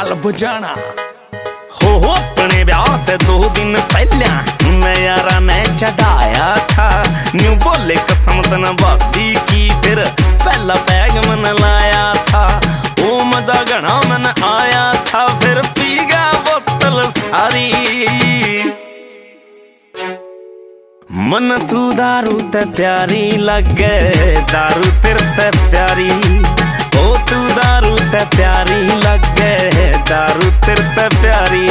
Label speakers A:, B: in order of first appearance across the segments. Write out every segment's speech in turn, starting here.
A: चल बुझाना हो अपने ब्याह ते 2 दिन पहला मैं यारा ने चढ़ाया था। न्यू बोले कसम तना भाभी की फिर पहला पैग मन लाया था। ओ मजा घना मन आया था फिर पी गया बोतल सारी। मन तू दारू ते प्यारी लगे दारू तेरे ते प्यारी। ओ तू दारू ते प्यारी लगे दारू तेरे ते प्यारी।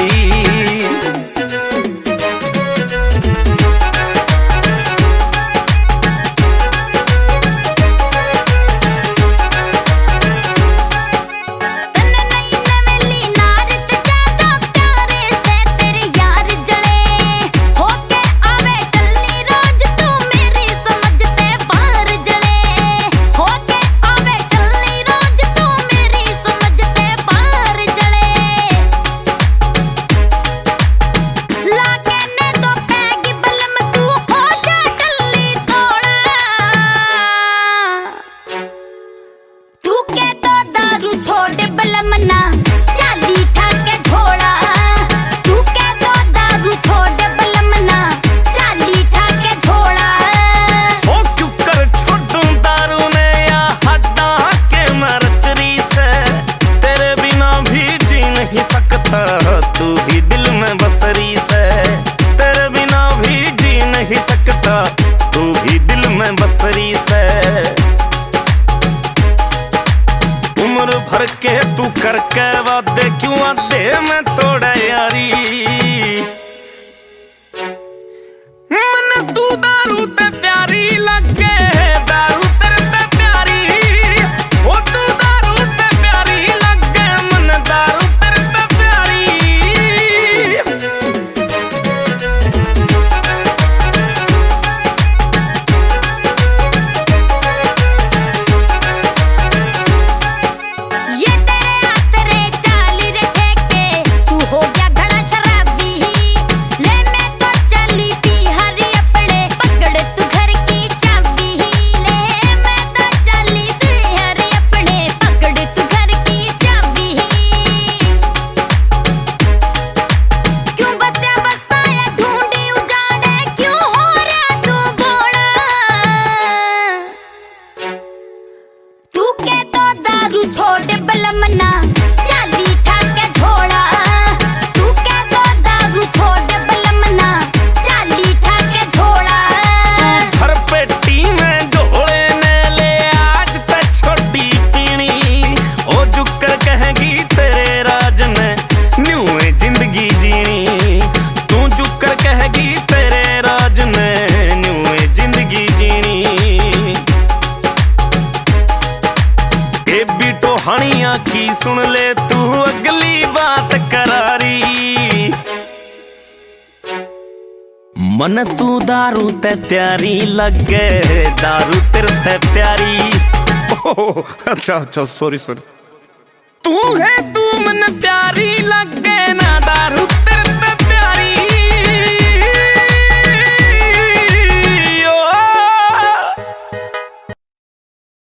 A: तू भी दिल में बसरी से तेरे बिना भी जी नहीं सकता। तू भी दिल में बसरी से उम्र भर के तू करके वादे क्यों आदे में तोड़ा यारी। मन तू दारू ते प्यारी लगे दारू तेरे ते प्यारी। ओ तू दारू ते प्यारी लगे मन दारू कहानियां की सुन ले तू अगली बात करारी। मन तू दारू ते प्यारी लगे दारू तेरे ते प्यारी। अच्छा अच्छा सॉरी तू है